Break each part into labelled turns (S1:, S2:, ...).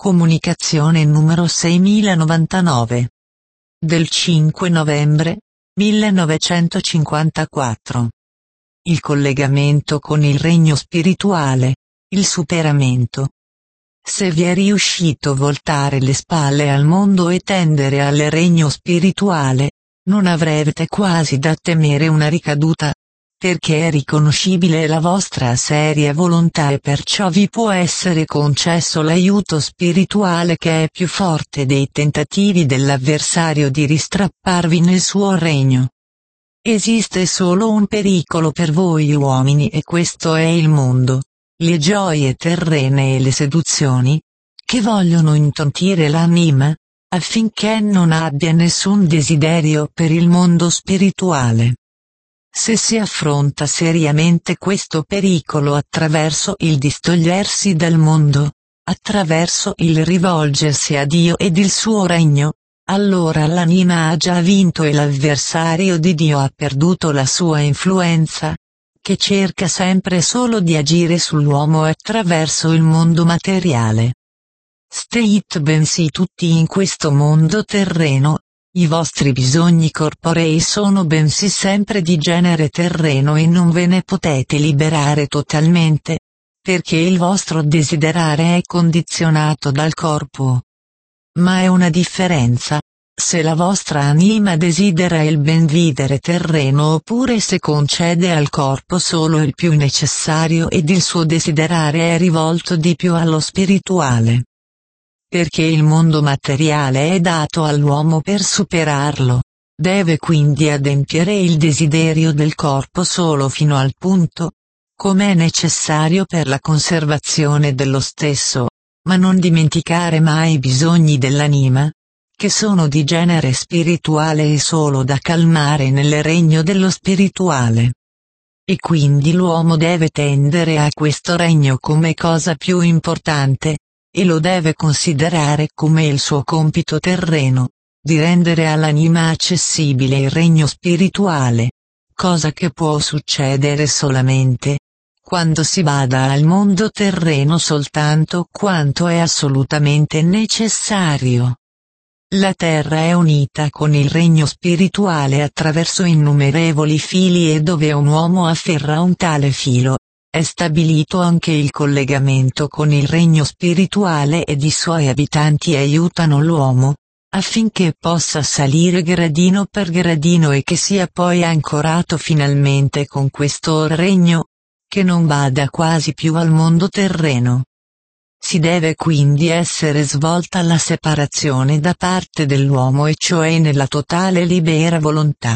S1: Comunicazione numero 6099. Del 5 novembre 1954. Il collegamento con il regno spirituale, il superamento. Se vi è riuscito voltare le spalle al mondo e tendere al regno spirituale, non avrete quasi da temere una ricaduta, perché è riconoscibile la vostra seria volontà e perciò vi può essere concesso l'aiuto spirituale che è più forte dei tentativi dell'avversario di ristrapparvi nel suo regno. Esiste solo un pericolo per voi uomini e questo è il mondo, le gioie terrene e le seduzioni, che vogliono intontire l'anima, affinché non abbia nessun desiderio per il mondo spirituale. Se si affronta seriamente questo pericolo attraverso il distogliersi dal mondo, attraverso il rivolgersi a Dio ed il suo regno, allora l'anima ha già vinto e l'avversario di Dio ha perduto la sua influenza, che cerca sempre solo di agire sull'uomo attraverso il mondo materiale. State bensì tutti in questo mondo terreno. I vostri bisogni corporei sono bensì sempre di genere terreno e non ve ne potete liberare totalmente, perché il vostro desiderare è condizionato dal corpo. Ma è una differenza, se la vostra anima desidera il ben vivere terreno oppure se concede al corpo solo il più necessario ed il suo desiderare è rivolto di più allo spirituale. Perché il mondo materiale è dato all'uomo per superarlo, deve quindi adempiere il desiderio del corpo solo fino al punto, come è necessario per la conservazione dello stesso, ma non dimenticare mai i bisogni dell'anima, che sono di genere spirituale e solo da calmare nel regno dello spirituale. E quindi l'uomo deve tendere a questo regno come cosa più importante, e lo deve considerare come il suo compito terreno, di rendere all'anima accessibile il regno spirituale, cosa che può succedere solamente quando si bada al mondo terreno soltanto quanto è assolutamente necessario. La terra è unita con il regno spirituale attraverso innumerevoli fili e dove un uomo afferra un tale filo, è stabilito anche il collegamento con il regno spirituale ed i suoi abitanti aiutano l'uomo, affinché possa salire gradino per gradino e che sia poi ancorato finalmente con questo regno, che non bada quasi più al mondo terreno. Si deve quindi essere svolta la separazione da parte dell'uomo e cioè nella totale libera volontà.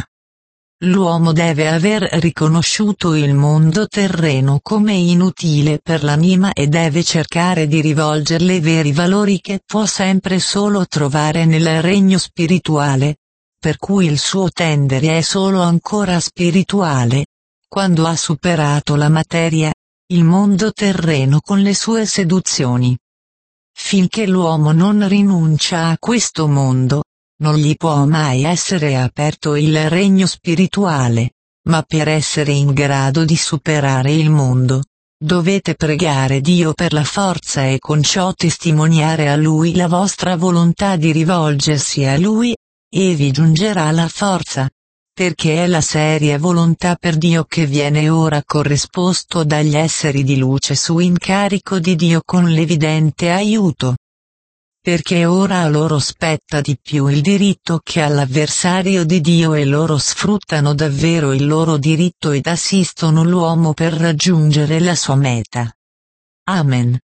S1: L'uomo deve aver riconosciuto il mondo terreno come inutile per l'anima e deve cercare di rivolgerle i veri valori che può sempre solo trovare nel regno spirituale, per cui il suo tendere è solo ancora spirituale, quando ha superato la materia, il mondo terreno con le sue seduzioni. Finché l'uomo non rinuncia a questo mondo, non gli può mai essere aperto il regno spirituale, ma per essere in grado di superare il mondo, dovete pregare Dio per la forza e con ciò testimoniare a Lui la vostra volontà di rivolgersi a Lui, e vi giungerà la forza, perché è la seria volontà per Dio che viene ora corrisposto dagli esseri di luce su incarico di Dio con l'evidente aiuto. Perché ora a loro spetta di più il diritto che all'avversario di Dio e loro sfruttano davvero il loro diritto ed assistono l'uomo per raggiungere la sua meta. Amen.